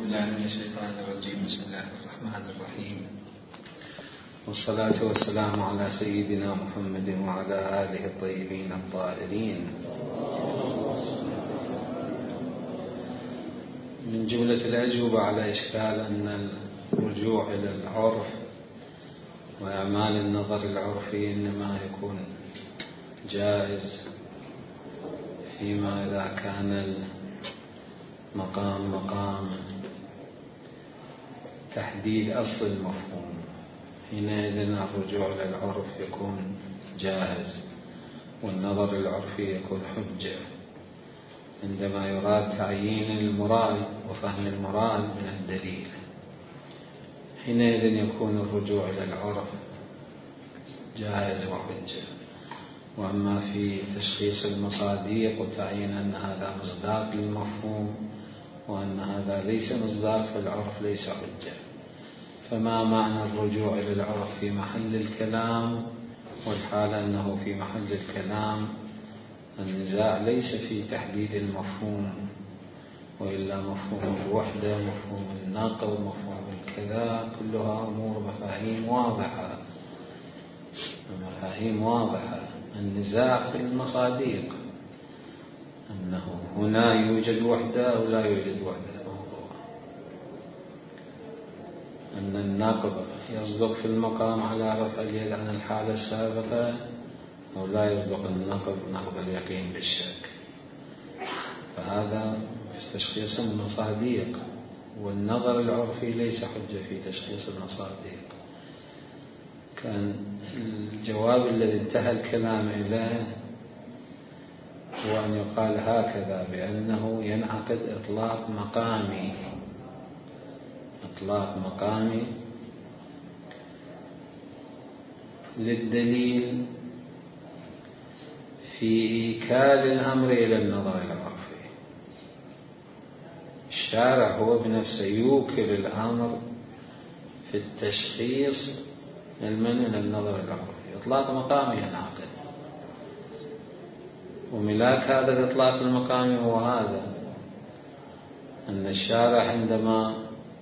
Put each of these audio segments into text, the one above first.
بالله من الشيطان الرجيم. بسم الله الرحمن الرحيم، والصلاة والسلام على سيدنا محمد وعلى آله الطيبين الطاهرين. من جملة الأجوبة على إشكال أن الرجوع إلى العرف وأعمال النظر العرفي إنما يكون جائز فيما إذا كان المقام مقام تحديد أصل المفهوم، حينئذ الرجوع إلى العرف يكون جائز والنظر العرفي يكون حجة عندما يراد تعيين المراد وفهم المراد من الدليل، حينئذ يكون الرجوع إلى العرف جائز وحجة. وأما في تشخيص المصاديق وتعيين أن هذا مصداق للمفهوم وأن هذا ليس مصداق فالعرف ليس حجة. فما معنى الرجوع إلى العرف في محل الكلام والحال أنه في محل الكلام؟ النزاع ليس في تحديد المفهوم، وإلا مفهوم الوحدة، مفهوم النقل، مفهوم الكذا، كلها أمور مفاهيم واضحة. النزاع في المصاديق، أنه هنا يوجد وحدة أو لا يوجد وحدة الموضوع، أن النقض يصدق في المقام على رفع اليد عن الحالة السابقة أو لا يصدق النقض نقض اليقين بالشك. فهذا في تشخيص المصاديق، والنظر العرفي ليس حجة في تشخيص المصاديق. كان الجواب الذي انتهى الكلام إليه هو أن يقال هكذا، بأنه ينعقد إطلاق مقامي للدليل في إيكال الأمر إلى النظر العرفي. الشارع هو بنفسه يوكل الأمر في التشخيص من النظر العرفي. إطلاق مقامي ينعقد، وملاك هذا الإطلاق المقامي هو هذا، أن الشارع عندما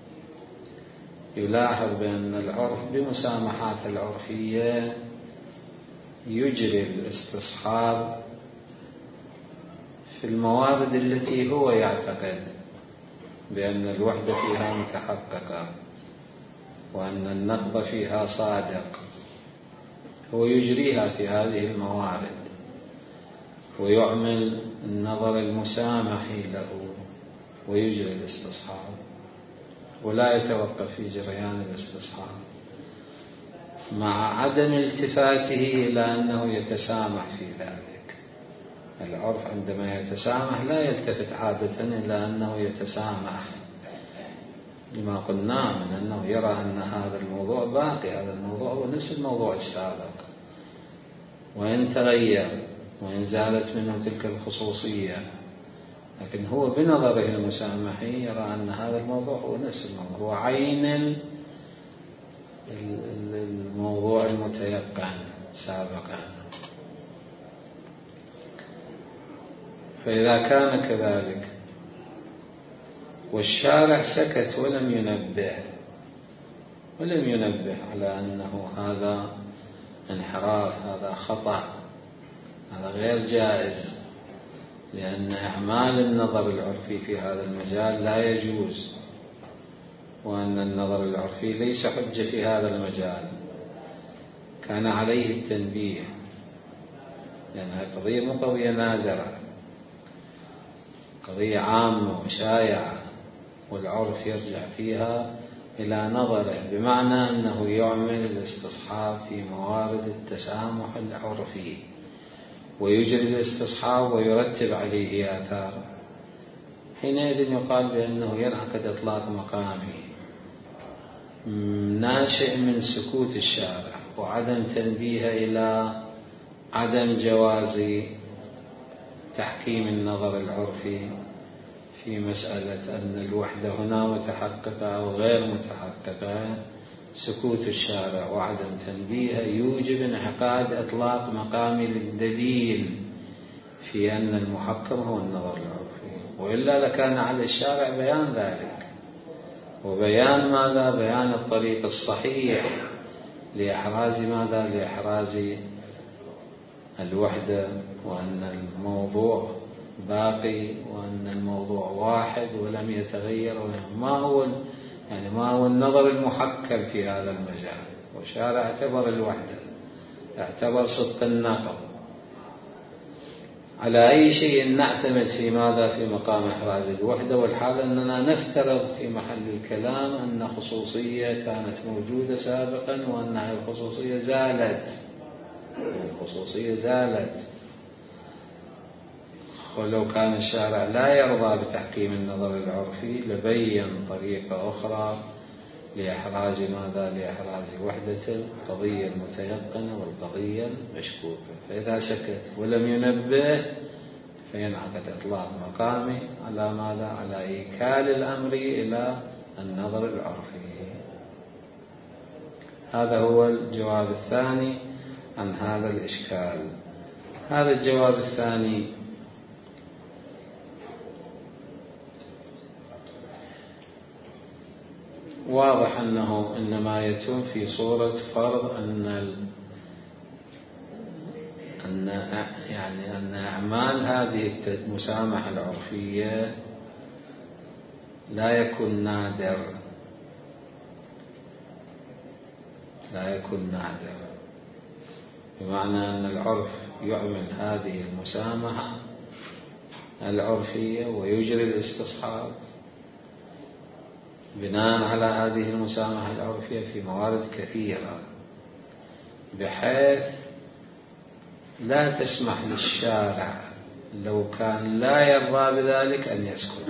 يلاحظ بأن العرف بمسامحات العرفية يجري الاستصحاب في الموارد التي هو يعتقد بأن الوحدة فيها متحققة وأن النقض فيها صادق، هو يجريها في هذه الموارد ويعمل النظر المسامح له ويجري الاستصحاب، ولا يتوقف في جريان الاستصحاب مع عدم التفاته إلى أنه يتسامح في ذلك. العرف عندما يتسامح لا يلتفت عادة إلى أنه يتسامح لما قلناه من أنه يرى أن هذا الموضوع باقي، هذا الموضوع هو نفس الموضوع السابق، وإن تغير وإن زالت منه تلك الخصوصية، لكن هو بنظره المسامحي يرى أن هذا الموضوع هو نفس الموضوع، هو عين الموضوع المتيقن سابقا. فإذا كان كذلك والشارع سكت ولم ينبه على أنه هذا انحراف، هذا خطأ، هذا غير جائز، لأن أعمال النظر العرفي في هذا المجال لا يجوز، وأن النظر العرفي ليس حجة في هذا المجال، كان عليه التنبيه، لأن هذه قضية مو قضية نادرة، قضية عامة وشائعة، والعرف يرجع فيها إلى نظره، بمعنى أنه يعمل الاستصحاب في موارد التسامح العرفي ويجري الاستصحاب ويرتب عليه آثار. حينئذ يقال بأنه ينعقد إطلاق مقامي ناشئ من سكوت الشارع وعدم تنبيه إلى عدم جواز تحكيم النظر العرفي في مسألة أن الوحدة هنا متحققة أو غير متحققة. سكوت الشارع وعدم تنبيه يوجب انعقاد إطلاق مقامي للدليل في أن المحكم هو النظر العرفي، وإلا لكان على الشارع بيان ذلك وبيان ماذا؟ بيان الطريق الصحيح لإحراز ماذا؟ لإحراز الوحدة، وأن الموضوع باقي، وأن الموضوع واحد ولم يتغير. ما هو النظر المحكم في هذا المجال؟ والشارع اعتبر الوحدة، اعتبر صدق النقل. على أي شيء نعتمد في ماذا؟ في مقام إحراز الوحدة، والحال أننا نفترض في محل الكلام أن خصوصية كانت موجودة سابقا، وأن الخصوصية زالت. ولو كان الشارع لا يرضى بتحكيم النظر العرفي لبين طريقة أخرى لإحراز ماذا؟ لإحراز وحدة القضية المتيقنة والقضية المشكوكة. فإذا سكت ولم ينبه فينعقد إطلاق مقامي على ماذا؟ على إيكال الأمر إلى النظر العرفي. هذا هو الجواب الثاني عن هذا الإشكال. هذا الجواب الثاني واضح أنه إنما يتم في صورة فرض أن أعمال هذه المسامحة العرفية لا يكون نادر، بمعنى أن العرف يعمل هذه المسامحة العرفية ويجري الاستصحاب بناء على هذه المسامحة العرفية في موارد كثيرة، بحيث لا تسمح للشارع لو كان لا يرضى بذلك أن يسكت.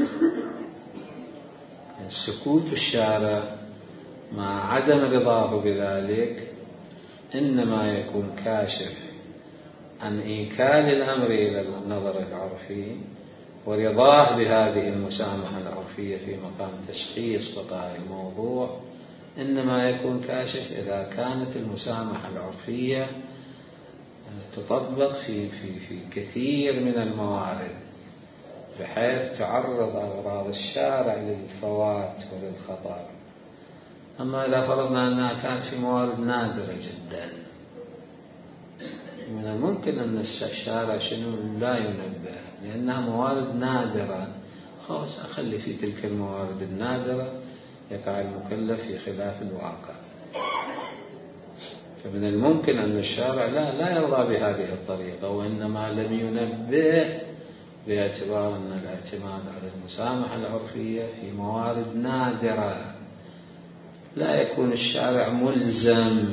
سكوت الشارع مع عدم رضاه بذلك إنما يكون كاشف عن إيكال الأمر إلى النظر العرفي ورضاه بهذه المسامحة العرفية في مقام تشخيص بقاء الموضوع. إنما يكون كاشف إذا كانت المسامحة العرفية تطبق في كثير من الموارد، بحيث تعرض أغراض الشارع للفوات وللخطر. أما إذا فرضنا أنها كانت في موارد نادرة جدا، من الممكن أن الشارع لا ينبه، لأنها موارد نادرة. خلاص أخلي في تلك الموارد النادرة يقع المكلف في خلاف الواقع. فمن الممكن أن الشارع لا يرضى بهذه الطريقة، وإنما لم ينبه باعتبار أن الاعتماد على المسامحة العرفية في موارد نادرة لا يكون الشارع ملزم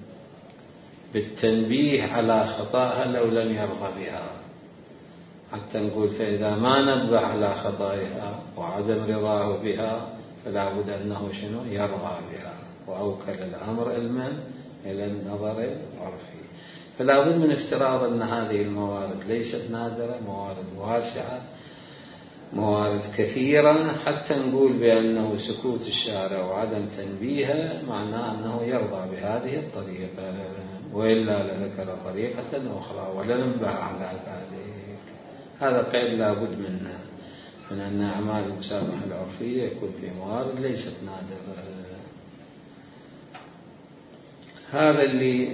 بالتنبيه على خطأها لو لم يرضى بها. حتى نقول فإذا ما نبه على خطأها وعدم رضاه بها فلا بد أنه يرضى بها، وأوكل الأمر إلى النظر العرفي. فلا بد من افتراض أن هذه الموارد ليست نادرة، موارد واسعة، موارد كثيرة، حتى نقول بأنه سكوت الشارع وعدم تنبيهه معناه أنه يرضى بهذه الطريقة، وإلا لذكر طريقة أخرى ولا ننبه على ذلك. هذا قيد لا بد منه، من أن أعمال المسامحة العرفية يكون في موارد ليست نادرة. هذا اللي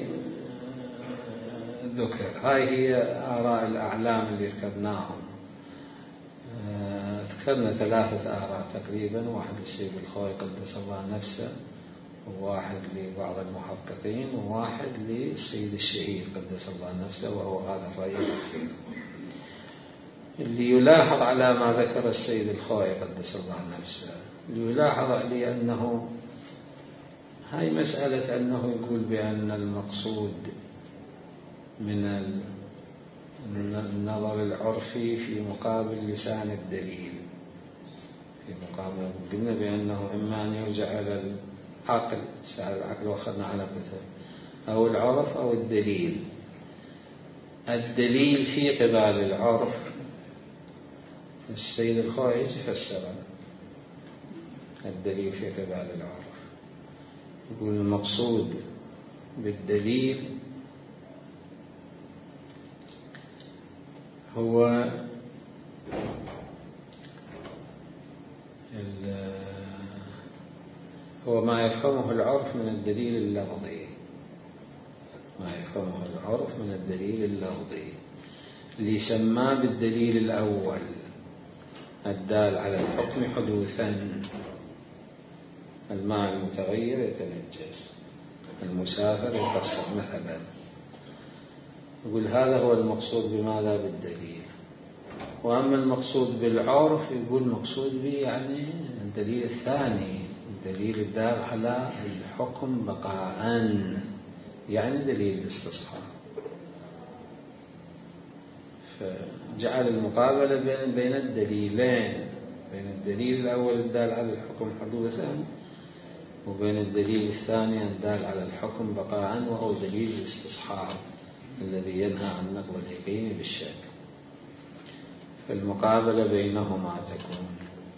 ذكر. هاي هي آراء الأعلام اللي ذكرناهم. ذكرنا 3 آراء تقريبا، واحد للسيد الخوئي قدس الله نفسه، وواحد لبعض المحققين، وواحد للسيد الشهيد قدس الله نفسه، وهو هذا الرأي الأخير. اللي يلاحظ على ما ذكر السيد الخوئي قدس الله نفسه، اللي يلاحظ عليه أنه هاي مسألة أنه يقول بأن المقصود من النظر العرفي في مقابل لسان الدليل، في مقابل قلنا بأنه إما أن يرجع إلى العقل، سأل العقل وأخذنا على كتب، أو العرف أو الدليل. الدليل في قبال العرف السيد الخوئي يفسر الدليل في قبال العرف، يقول المقصود بالدليل هو هو ما يفهمه العرف من الدليل اللفظي، ما يفهمه العرف من الدليل اللفظي اللي سماه بالدليل الأول الدال على الحكم حدوثا. الماء المتغير يتنجس، المسافر يقصر مثلا، يقول هذا هو المقصود بماذا؟ بالدليل. وأما المقصود بالعرف يقول مقصود به يعني الدليل الثاني، الدليل الدال على الحكم بقاء، يعني دليل الاستصحاب. فجعل المقابلة بين الدليلين، بين الدليل الأول الدال على الحكم حدوثا وبين الدليل الثاني الدال على الحكم بقاء، وهو دليل الاستصحاب الذي ينهى عن نقض اليقين بالشك. فالمقابلة بينهما تكون.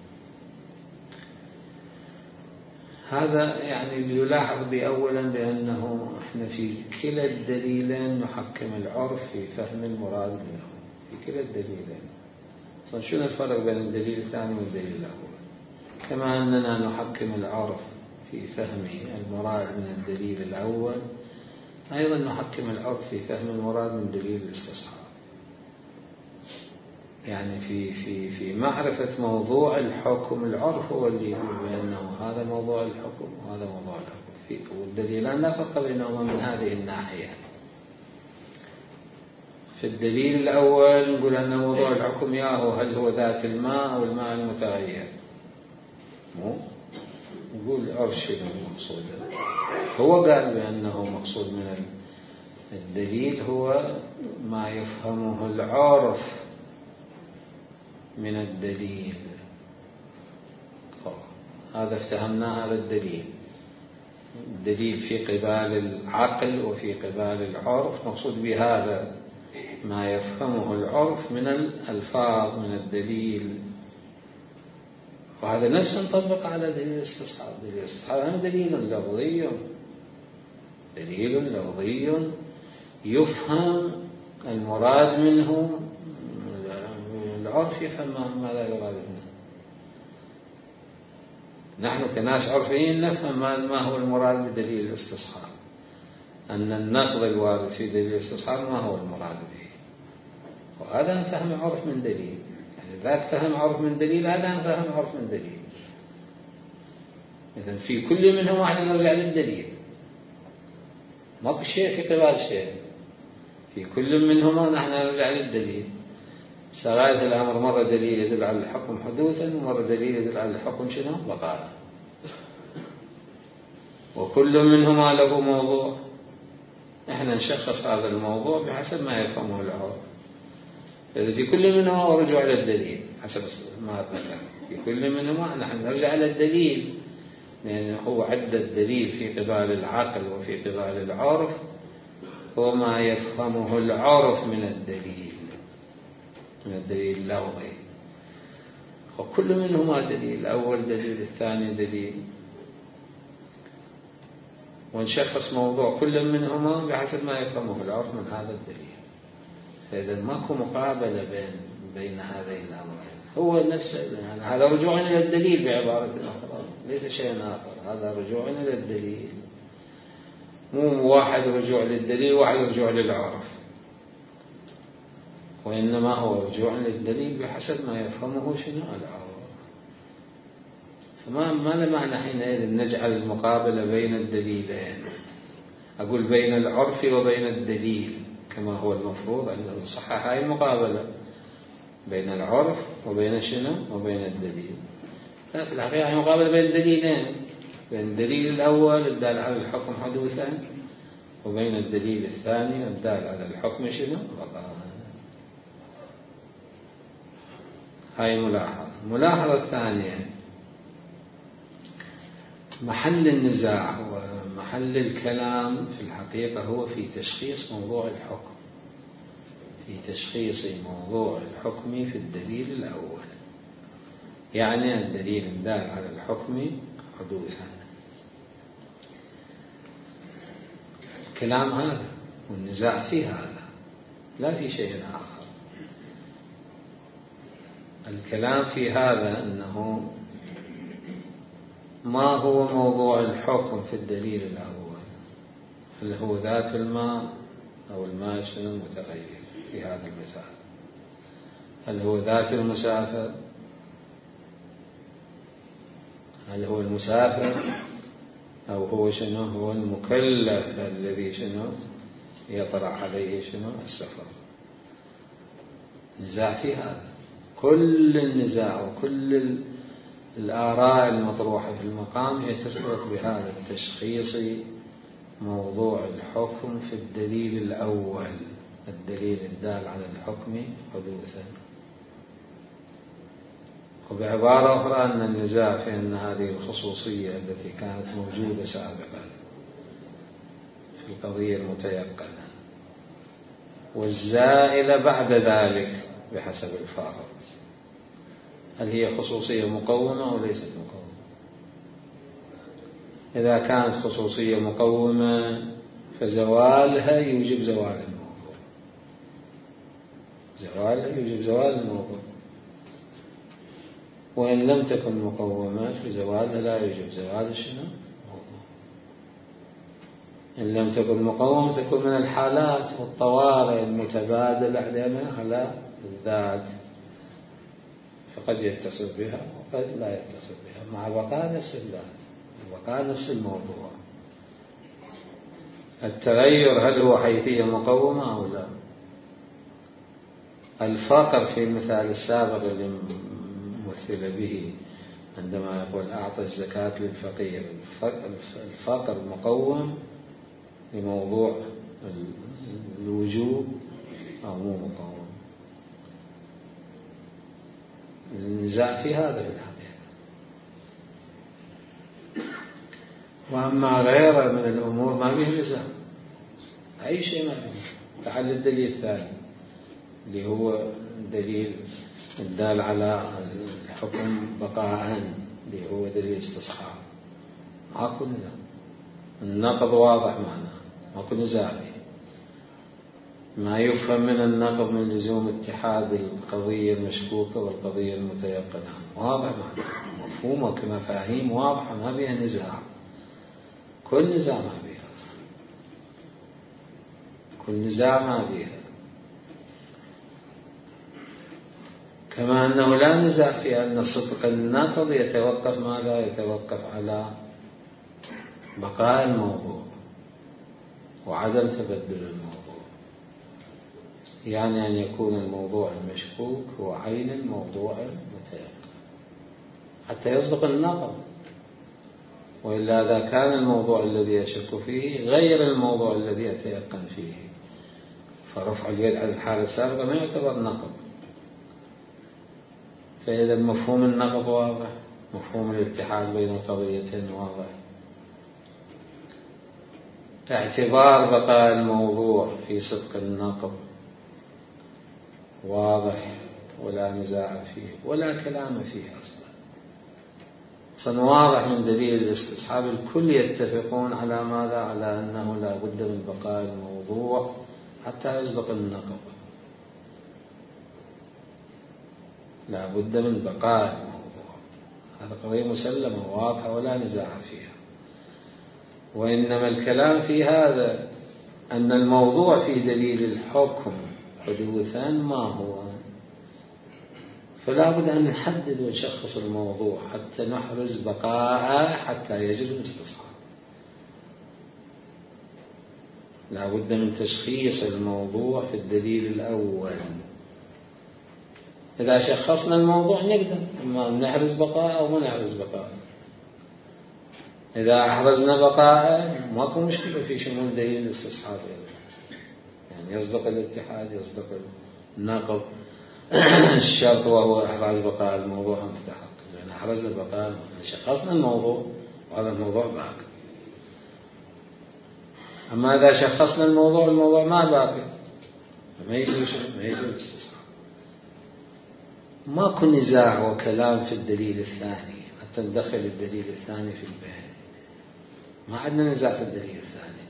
هذا يعني ليلاحظ بأولا بأنه احنا في كلا الدليلين نحكم العرف في فهم المراد منه، في كلا الدليلين. شنو الفرق بين الدليل الثاني والدليل الأول؟ كما أننا نحكم العرف في فهم المراد من الدليل الأول، أيضا نحكم العرف في فهم المراد من دليل الاستصحاب. يعني في معرفة موضوع الحكم، العرف هو اللي يقول بأنه هذا موضوع الحكم وهذا موضوع الحكم، والدليلان لا فرق بينهما من هذه الناحية. في الدليل الأول نقول أن موضوع الحكم هل هو ذات الماء أو الماء المتغير، نقول عرف شنو المقصود. هو قال بأنه مقصود من الدليل هو ما يفهمه العرف من الدليل. هذا افتهمنا هذا الدليل، الدليل في قبال العقل وفي قبال العرف، مقصود بهذا ما يفهمه العرف من الألفاظ من الدليل. وهذا نفسه نطبق على دليل الاستصحاب. دليل الاستصحاب دليل لفظي، دليل لفظي يفهم المراد منه، العرف يفهم ماذا يراد منه. نحن كناس عرفيين نفهم ما هو المراد بدليل الاستصحاب، أن النقض الوارد في دليل الاستصحاب ما هو المراد به، وهذا فهم عرف من دليل. يعني ذاك فهم عرف من دليل، هذا فهم عرف من دليل. إذن في كل منهم احنا نرجع للدليل، ما بشيء في قبال شيء، في كل منهما نحن نرجع للدليل. سغاية الأمر مرة دليل يدل على الحكم حدوثا، ومرة دليل يدل على الحكم شنو؟ بقاء. وكل منهما له موضوع، احنا نشخص هذا الموضوع بحسب ما يفهمه العرف. إذا في كل منهما ورجوع إلى الدليل حسب ما ذكر، في كل منهما نحن نرجع إلى الدليل، لأن هو عد الدليل في قبال العقل وفي قبال العرف، هو ما يفهمه العرف من الدليل، من الدليل اللفظي. وكل منهما دليل، الأول دليل الثاني دليل، ونشخص موضوع كل منهما بحسب ما يفهمه العرف من هذا الدليل. فإذا ماكو مقابلة بين هذين الأمرين، هو نفسه. يعني هذا رجوع إلى الدليل بعبارة أخرى، ليس شيء آخر، هذا رجوع إلى الدليل. مو واحد رجوع للدليل وواحد رجوع للعرف، وإنما هو رجوع للدليل بحسب ما يفهمه شنو العرف. فما له معنى حينئذ نجعل المقابلة بين الدليلين، أقول بين العرف وبين الدليل، كما هو المفروض أن نصحح هاي المقابلة بين العرف وبين شنو وبين الدليل. لا، في الحقيقة هي مقابلة بين الدليلين، بين الدليل الأول الدال على الحكم حدوثا، وبين الدليل الثاني الدال على الحكم شنو بقاء. هاي ملاحظة الثانية، محل النزاع ومحل الكلام في الحقيقة هو في تشخيص موضوع الحكم، في تشخيص موضوع الحكم في الدليل الأول، يعني الدليل الدال على الحكم حدوثا. الكلام هذا والنزاع في هذا، لا في شيء آخر. الكلام في هذا أنه ما هو موضوع الحكم في الدليل الأول؟ هل هو ذات الماء أو الماء شنو المتغير في هذا المثال؟ هل هو ذات المسافر؟ هل هو المسافر أو هو شنو هو المكلف الذي شنو يطرأ عليه شنو السفر؟ نزاع في هذا. كل النزاع وكل الآراء المطروحة في المقام هي ترتبط بهذا التشخيص موضوع الحكم في الدليل الأول، الدليل الدال على الحكم حدوثا. وبعبارة أخرى أن النزاع في أن هذه الخصوصية التي كانت موجودة سابقا في القضية المتيقنة والزائلة بعد ذلك بحسب الفارق، هل هي خصوصية مقومة أو ليست مقومة؟ إذا كانت خصوصية مقومة فزوالها يوجب زوال الموضوع، زوالها يوجب زوال الموضوع. وإن لم تكن مقومة فزوالها لا يوجب زوال شنو الموضوع. إن لم تكن مقومة تكون من الحالات والطوارئ المتبادلة على الذات، فقد يتصل بها وقد لا يتصل بها مع بقاء نفس الذات، بقاء نفس الموضوع. التغير هل هو حيثية مقومة أو لا؟ الفقر في المثال السابق اللي مثل به عندما يقول أعطى الزكاة للفقير، الفقر مقوم لموضوع الوجوب أو مو مقوم؟ النزاع في هذا في الحقيقة. وأما غيره من الأمور ما به نزاع، أي شيء ما به. تعال للدليل الثاني اللي هو دليل الدال على الحكم بقاء، اللي هو دليل استصحاب. ماكو نزاع، النقض واضح معناه، ماكو نزاع به. ما يفهم من النقض من لزوم اتحاد القضية المشكوكة والقضية المتيقنة واضح معناه، مفهومه كمفاهيم واضحة ما بها نزاع. كل نزاع ما بها، كل نزاع ما بها. كما أنه لا نزاع في أن صدق النقض يتوقف ماذا؟ يتوقف على بقاء الموضوع وعدم تبدل الموضوع، يعني أن يكون الموضوع المشكوك هو عين الموضوع المتيقن حتى يصدق النقض. وإلا إذا كان الموضوع الذي يشك فيه غير الموضوع الذي يتيقن فيه فرفع اليد على الحالة السابقة ما يعتبر نقض. فإذا مفهوم النقض واضح، مفهوم الاتحاد بين القضيتين واضح، اعتبار بقاء الموضوع في صدق النقض واضح ولا نزاع فيه ولا كلام فيه أصلا واضح من دليل الاستصحاب. الكل يتفقون على ماذا؟ على أنه لا بد من بقاء الموضوع حتى يصدق النقض، لا بد من بقاء الموضوع. هذا قضية مسلمة واضحة ولا نزاع فيها. وإنما الكلام في هذا أن الموضوع في دليل الحكم حدوثا ما هو، فلا بد أن نحدد ونشخص الموضوع حتى نحرز بقاء حتى يجب الاستصحاب. لا بد من تشخيص الموضوع في الدليل الأول. إذا شخصنا الموضوع نقدر إما نحرز بقاء أو ما نحرز بقاء. إذا أحرزنا بقاء ماكو مشكلة في شمول دليل الاستصحاب، يعني يصدق الاتحاد يصدق النقض. الشرط وهو إحراز بقاء الموضوع أن تتحقق، لأن أحرزنا بقاء شخصنا الموضوع وهذا الموضوع باقي. أما إذا شخصنا الموضوع ما باقي ما يجوز الاستصحاب. ماكو نزاع وكلام في الدليل الثاني حتى ندخل الدليل الثاني في البيان. ما عندنا نزاع في الدليل الثاني،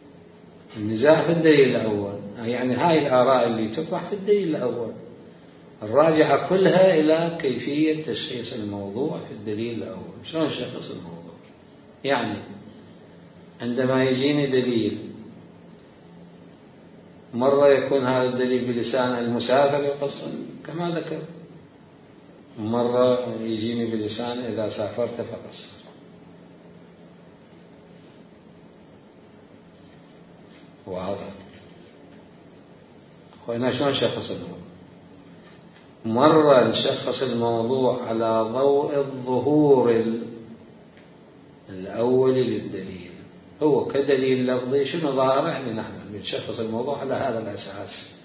النزاع في الدليل الأول. يعني هاي الآراء اللي تطرح في الدليل الأول الراجعة كلها إلى كيفية تشخيص الموضوع في الدليل الأول. شلون نشخص الموضوع؟ يعني عندما يجيني دليل، مرة يكون هذا الدليل بلسان المسافر يقصر كما ذكر، مرة يجيني بلسان إذا سافرت فقصر. واضح؟ وهنا شلون نشخص الموضوع؟ مرة نشخص الموضوع على ضوء الظهور الأولي للدليل، هو كدليل لفظي شنو ظاهر، يعني نحن بنشخص الموضوع على هذا الأساس،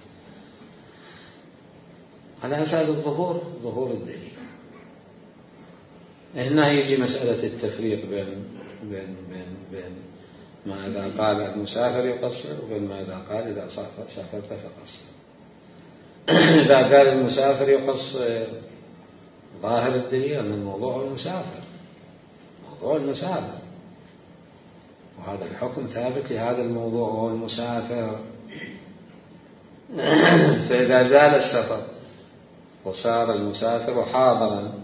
على أساس ظهور الدليل. هنا يجي مسألة التفريق بين ما إذا قال المسافر يقصر وبين ما إذا قال إذا سافرت فقصر. إذا قال المسافر يقصر ظاهر الدليل أن الموضوع موضوع المسافر، وهذا الحكم ثابت لهذا الموضوع وهو المسافر. فإذا زال السفر وصار المسافر حاضرا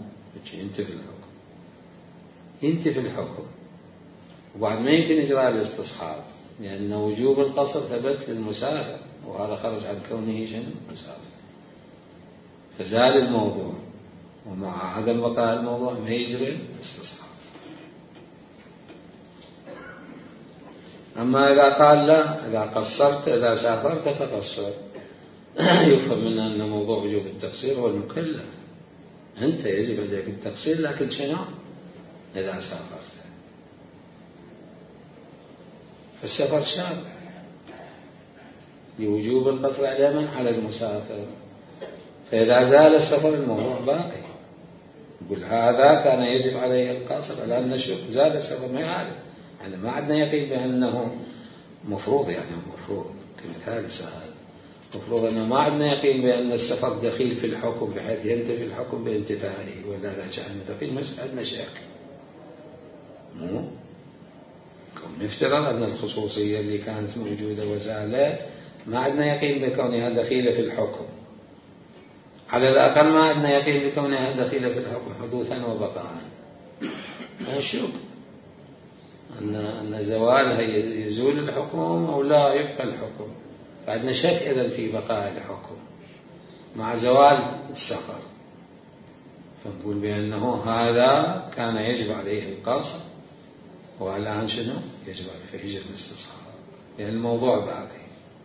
ينتفي الحكم، وبعد ما يمكن إجراء الاستصحاب، لأن وجوب القصر ثبت للمسافر، وهذا خرج عن كونه مسافر، فزال الموضوع، ومع عدم بقاء الموضوع ما يجري الاستصحاب. أما إذا قال لا، إذا قصرت إذا سافرت فقصر، يفهم منه أن موضوع وجوب التقصير هو المكلف، أنت يجب عليك التقصير، لكن شنو إذا سافرت؟ فالسفر شرط لوجوب القصر على من؟ على المسافر. فإذا زال السفر الموضوع باقي، يقول هذا كان يجب عليه القصر، الآن نشوف زال السفر ما يعرف، يعني ما عندنا يقين بأنه مفروض، يعني مفروض كمثال سهل، مفروض أنه ما عندنا يقين بأن السفر دخيل في الحكم بحيث ينتفي الحكم بانتفائه، ولا لا شأن دخيل، مش عندنا شك. نفترض أن الخصوصية اللي كانت موجودة وزالت، ما عندنا يقين بكونها دخيلة في الحكم، على الأقل ما عندنا يقين بكونها دخيلة في الحكم حدوثا وبقاء. نشوف أن زوالها يزول الحكم أو لا يبقى الحكم، فعندنا شك إذن في بقاء الحكم مع زوال السفر، فنقول بأنه هذا كان يجب عليه القصر، والآن شنو يجب عليه يجب الاستصحاب، لأن الموضوع باقي.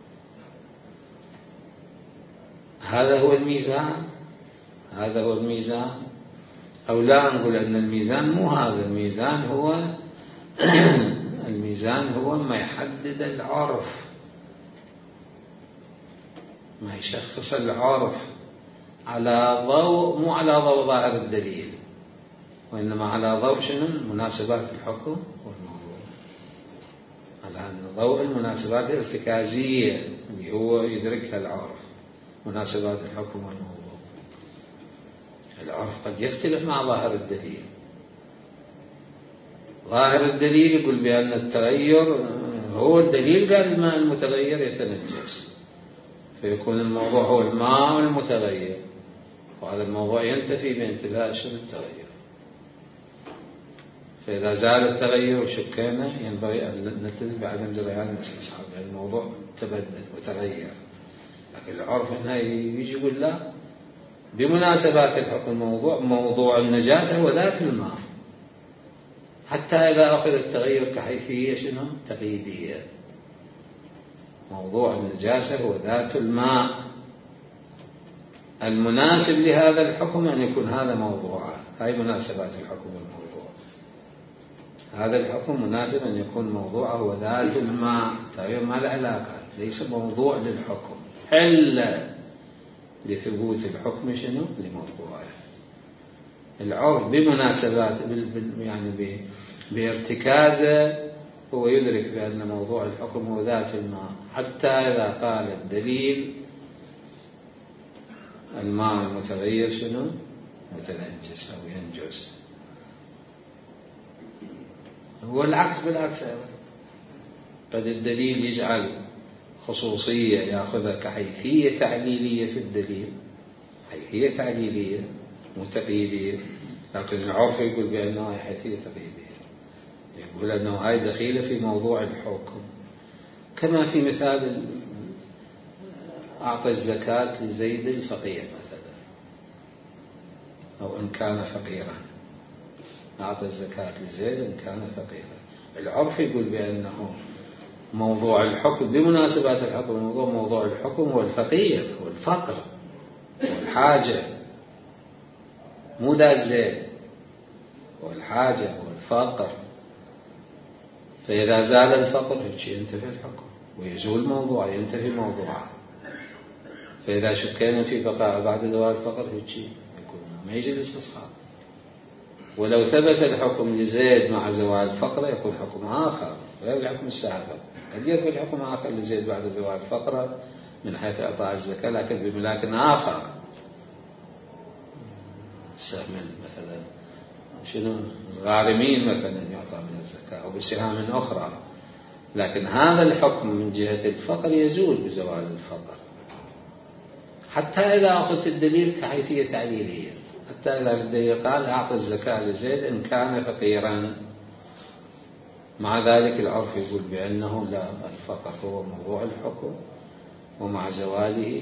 هذا هو الميزان، أو لا نقول أن الميزان مو هذا الميزان، هو الميزان هو ما يحدد العرف، ما يشخص العرف على ضوء، مو على ضوء ظاهر الدليل، وإنما على ضوء شنو؟ مناسبات الحكم والموضوع، على ضوء المناسبات الارتكازية اللي هو يدركها العرف، مناسبات الحكم والموضوع. العرف قد يختلف مع ظاهر الدليل. ظاهر الدليل يقول بأن التغير هو الدليل، قال الماء المتغير يتنجس، فيكون الموضوع هو الماء المتغير، وهذا الموضوع ينتفي بانتفاء شنو التغير. فإذا زال التغير شكينا ينبغي أن نتفق بعدم جريان الاستصحاب، لأن الموضوع تبدل وتغير. لكن العرف هنا يجي يقول لا، بمناسبات الحكم موضوع النجاسة هو ذات الماء، حتى إذا أخذ التغير كحيثية شنو تقييدية. موضوع النجاسة هو ذات الماء، المناسب لهذا الحكم أن يكون هذا موضوعه، هاي مناسبات الحكم والموضوع. هذا الحكم مناسب أن يكون موضوعه هو ذات الماء، تغير ما له علاقة، ليس موضوع للحكم، إلا لثبوت الحكم شنو لموضوعه. العرف بمناسبات يعني بارتكازه هو يدرك بأن موضوع الحكم هو ذات الماء، حتى إذا قال الدليل الماء المتغير شنو متنجس أو ينجس. هو العكس بالعكس، قد الدليل يجعل خصوصية يأخذها كحيثية تعليلية في الدليل، هي تعليلية مو تقييدية، لكن العرف يقول بأنها حيثية تقييدية، يقول أنه هاي دخيلة في موضوع الحكم. كما في مثال أعطى الزكاة لزيد الفقير مثلا، أو إن كان فقيرا، أعطى الزكاة لزيد إن كان فقيرا. العرف يقول بأنه موضوع الحكم بمناسبات الحكم، موضوع الحكم هو الفقير والفقر والحاجة، مو ذات زيد، والحاجة والفقر. فإذا زال الفقر ينتفي الحكم ويزول الموضوع، ينتفي موضوعه. فإذا شكينا في بقاء بعد زوال الفقر يكون ما يجي الاستصحاب. ولو ثبت الحكم لزيد مع زوال الفقر يكون حكم آخر غير الحكم السابق. قد يكون حكم آخر لزيد بعد زوال الفقر من حيث إعطاء الزكاة، لكن بملاك آخر، سهم مثلا الغارمين مثلا يعطى من الزكاة، أو بسهام أخرى. لكن هذا الحكم من جهة الفقر يزول بزوال الفقر، حتى إذا أخذ الدليل كحيثية تعليلية، حتى إذا الدليل قال أعطى الزكاة لزيد إن كان فقيرا، مع ذلك العرف يقول بأنه لا، الفقر هو موضوع الحكم، ومع زواله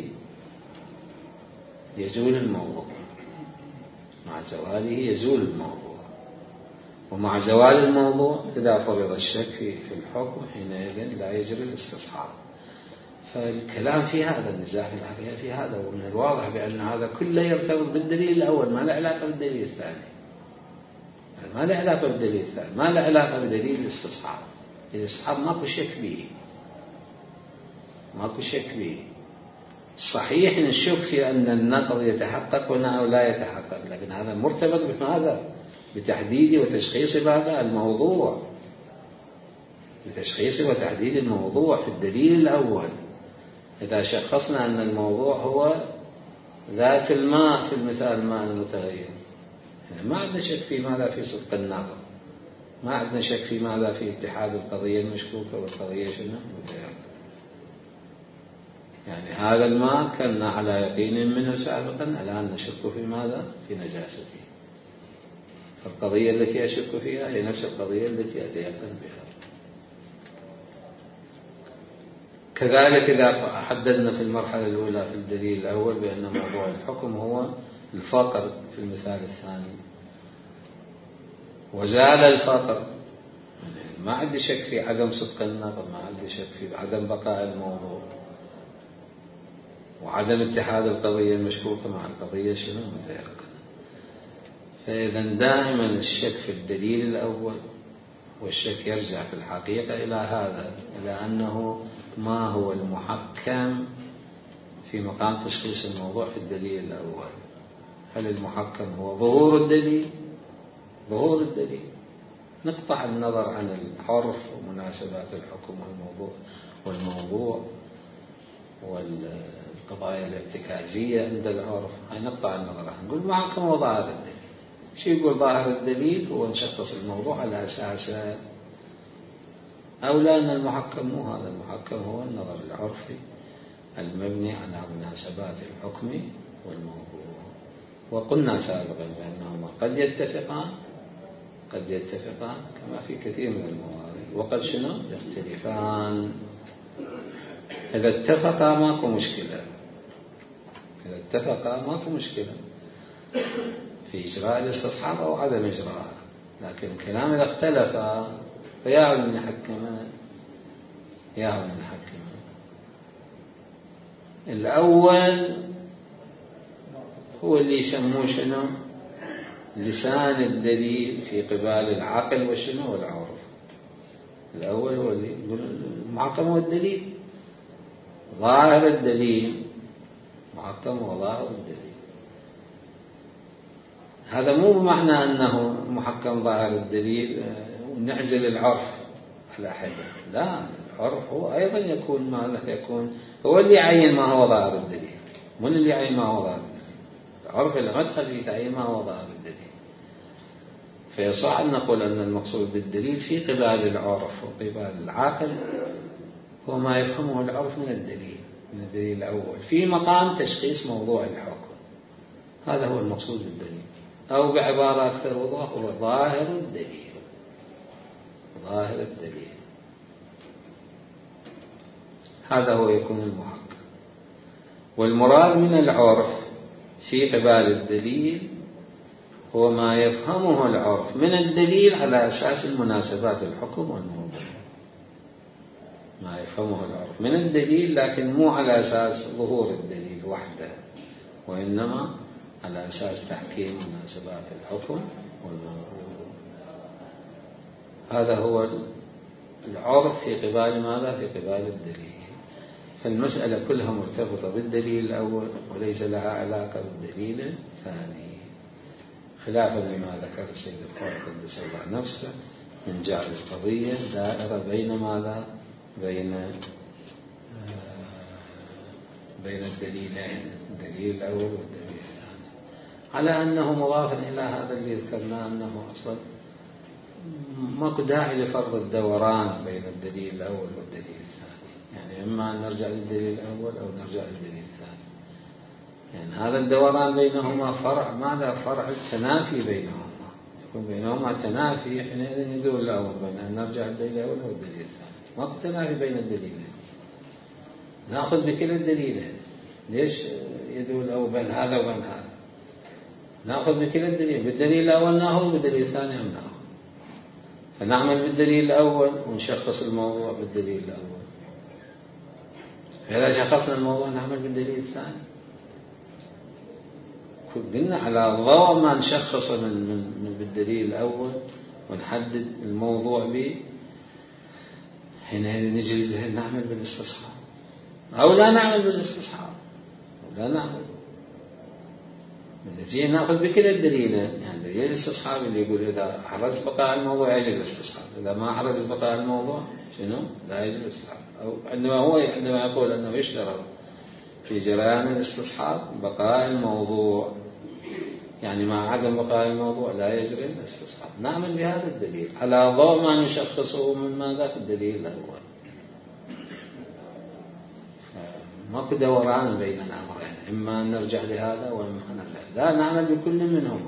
يزول الموضوع، مع زواله يزول الموضوع. ومع زوال الموضوع إذا فرض الشك في الحكم حينئذ لا يجري الاستصحاب. فالكلام في هذا، النزاع في الحقيقة في هذا. ومن الواضح بأن هذا كله يرتبط بالدليل الأول، ما له علاقة بالدليل الثاني، ما له علاقة بالدليل الثاني، ما له علاقة بدليل الاستصحاب. الاستصحاب ماكو شك به، ماكو شك به. صحيح نشك في أن النقض يتحقق هنا أو لا يتحقق، لكن هذا مرتبط بماذا؟ بتحديد وتشخيص هذا الموضوع، بتشخيص وتحديد الموضوع في الدليل الأول. إذا شخصنا أن الموضوع هو ذات الماء في المثال الماء المتغير، يعني ما عندنا شك في ماذا في صدق النقض، ما عندنا شك في ماذا في اتحاد القضية المشكوكة والقضية متيقنة. يعني هذا الماء كنا على يقين منه سابقا، الآن نشك في ماذا؟ في نجاسته. فالقضية التي أشك فيها هي نفس القضية التي أتيقن بها. كذلك إذا حددنا في المرحلة الأولى في الدليل الأول بأن موضوع الحكم هو الفقر في المثال الثاني، وزال الفقر، ما عندي شك في عدم صدق النقض، ما عندي شك في عدم بقاء الموضوع، وعدم اتحاد القضية المشكوكة مع القضية متيقنة. فإذا دائما الشك في الدليل الأول، والشك يرجع في الحقيقة إلى هذا، إلى أنه ما هو المحكم في مقام تشخيص الموضوع في الدليل الأول. هل المحكم هو ظهور الدليل؟ ظهور الدليل، نقطع النظر عن الحرف ومناسبات الحكم والموضوع والقضايا الارتكازية عند العرف، نقطع النظر عنه، نقول محكم هو ظاهر الدليل. شو يقول ظاهر الدليل؟ هو نشخص الموضوع على أساس، أو لا، أن المحكم مو هذا، المحكم هو النظر العرفي المبني على مناسبات الحكم والموضوع. وقلنا سابقا بأنهما قد يتفقان كما في كثير من الموارد، وقد يختلفان. إذا اتفقا ماكو مشكلة، إذا اتفقا ماكو مشكلة في إجراء الاستصحاب أو عدم إجراءه. لكن الكلام إذا اختلف فيا من نحكمه، يا من نحكمه. الأول هو اللي يسموه لسان الدليل في قبال العقل والعرف. الأول هو اللي يقول المحكم هو الدليل، ظاهر الدليل، محكم وظاهر الدليل. هذا مو بمعنى أنه محكم ظاهر الدليل ونعزل العرف على حدة، لا، العرف هو أيضا يكون ماذا؟ يكون هو اللي يعين ما هو ظاهر الدليل، من اللي يعين ما هو ظاهر الدليل؟ العرف المدخل في تعيين ما هو ظاهر الدليل. فيصح أن نقول أن المقصود بالدليل في قبال العرف وقبال العقل هو ما يفهمه العرف من الدليل الأول في مقام تشخيص موضوع الحكم. هذا هو المقصود بالدليل، أو بعبارة أكثر وضوح هو ظاهر الدليل. ظاهر الدليل هذا هو يكون المحقق. والمراد من العرف في قبال الدليل هو ما يفهمه العرف من الدليل على أساس المناسبات الحكم والموضوع. ما يفهمه العرف من الدليل، لكن مو على أساس ظهور الدليل وحده، وإنما على أساس تحكيم مناسبات الحكم والموضوع. هذا هو العرف في قبال ماذا؟ في قبال الدليل. فالمسألة كلها مرتبطة بالدليل الأول وليس لها علاقة بالدليل الثاني، خلافا لما ذكر السيد القاضي قدس الله نفسه من جعل القضية دائرة بين ماذا؟ بين الدليلين، الدليل الأول والدليل الثاني، على أنه مضاف إلى هذا اللي ذكرناه، أنه أصلا ماكو داعي لفرض الدوران بين الدليل الأول والدليل الثاني. يعني إما أن نرجع للدليل الأول أو نرجع للدليل الثاني. يعني هذا الدوران بينهما فرع ماذا؟ فرع التنافي بينهما. يكون بينهما تنافي، حينئذ يدور الأمر بين أن نرجع للدليل الأول أو الدليل الثاني. ماكو تنافي بين الدليلين، نأخذ بكلا الدليلين. ليش يدور الأمر بين هذا وبين هذا؟ نأخذ بكلا الدليل، بالدليل الأول نأخذ، بالدليل الثاني هم نأخذ. فنعمل بالدليل الأول ونشخص الموضوع بالدليل الأول، فإذا شخصنا الموضوع نعمل بالدليل الثاني. قلنا على ضوء ما نشخص من بالدليل الأول ونحدد الموضوع به، حينئذ نجي نعمل بالاستصحاب أو لا نعمل بالاستصحاب، لا نعمل بالنتيجة نأخذ بكل الدليلين. يعني دليل الاستصحاب اللي يقول إذا حرز بقاء الموضوع يجب الاستصحاب، إذا ما حرز بقاء الموضوع شنو؟ لا يجب الاستصحاب. أو عندما يقول أنه يشترط في جريان الاستصحاب بقاء الموضوع، يعني مع عدم بقاء الموضوع لا يجري الاستصحاب. نعمل بهذا الدليل على ضوء ما نشخصه من ماذا؟ في الدليل الأول. ماكو دوران بين الأمرين، إما أن نرجع لهذا وإما أن نرجع، لا، نعمل بكل منهما.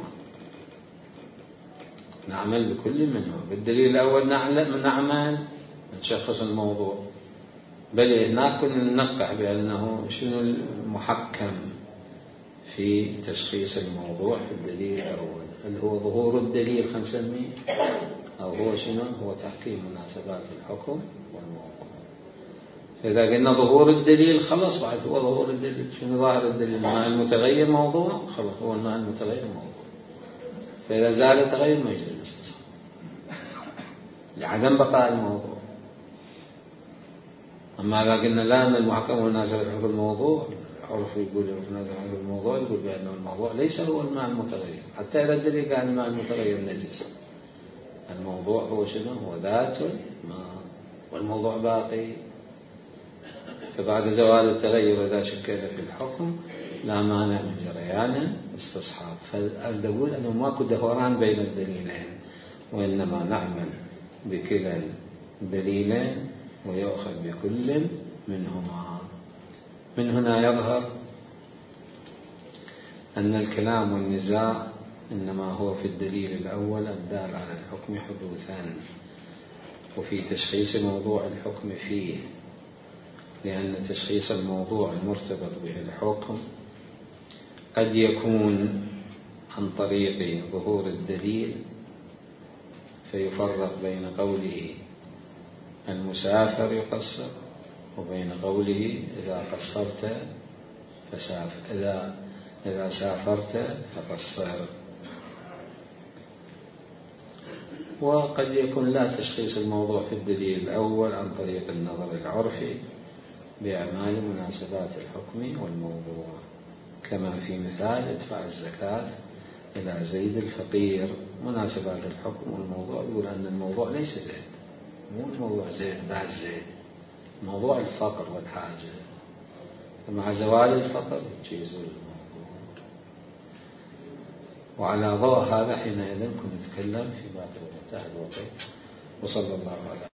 نعمل بكل منهما. بالدليل الأول نعمل نشخص الموضوع، بل هناك كنا ننقح بأنه شنو المحكم في تشخيص الموضوع في الدليل الأول، هل هو ظهور الدليل خلينا نسميه، أو هو شنو؟ هو تحكيم مناسبات الحكم والموضوع. فإذا قلنا ظهور الدليل خلص، بعد هو ظهور الدليل. شنو ظاهر الدليل؟ الماء المتغير موضوع، خلص هو الماء المتغير موضوع. فإذا زال تغير ما يجري الاستصحاب لعدم بقاء الموضوع. أما إذا قلنا لا، أن المحكم هو نازل الحكم الموضوع، العرف يقول نازل الحكم الموضوع، يقول بأن الموضوع ليس هو الماء المتغير، حتى إذا الدليل قال الماء المتغير نجس. الموضوع هو شنو؟ هو ذات الماء، والموضوع باقي. فبعد زوال التغير إذا شكل في الحكم لا مانع من جريان استصحاب. فالدليل أنه ماكو دوران بين الدليلين، وإنما نعمل بكلا الدليلين ويأخذ بكل منهما. من هنا يظهر أن الكلام والنزاع إنما هو في الدليل الأول الدال على الحكم حدوثا، وفي تشخيص موضوع الحكم فيه، لأن تشخيص الموضوع المرتبط به الحكم قد يكون عن طريق ظهور الدليل، فيفرق بين قوله المسافر يقصر وبين قوله إذا قصرت فسافر، إذا سافرت فقصر. وقد يكون لا تشخيص الموضوع في الدليل الأول عن طريق النظر العرفي بأعمال مناسبات الحكم والموضوع، كما في مثال ادفع الزكاة إلى زيد الفقير. مناسبات الحكم والموضوع يقول أن الموضوع ليس زيد، مو الموضوع زيد لا زيد، موضوع الفقر والحاجة، فمع زوال الفقر يزول الموضوع. وعلى ضوء هذا حينئذ كنا نتكلم في باقي الوقت. وصلى الله على